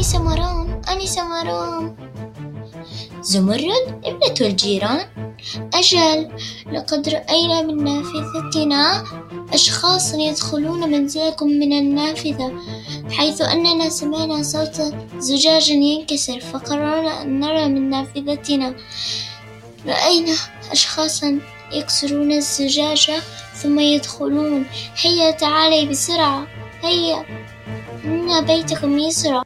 آنسة مرام. زمرد ابنة الجيران. أجل، لقد رأينا من نافذتنا أشخاصا يدخلون منزلكم من النافذة، حيث أننا سمعنا صوت زجاج ينكسر فقررنا أن نرى من نافذتنا. رأينا أشخاصا يكسرون الزجاج ثم يدخلون. هيا تعالي بسرعة، هيا إن بيتكم يسرى.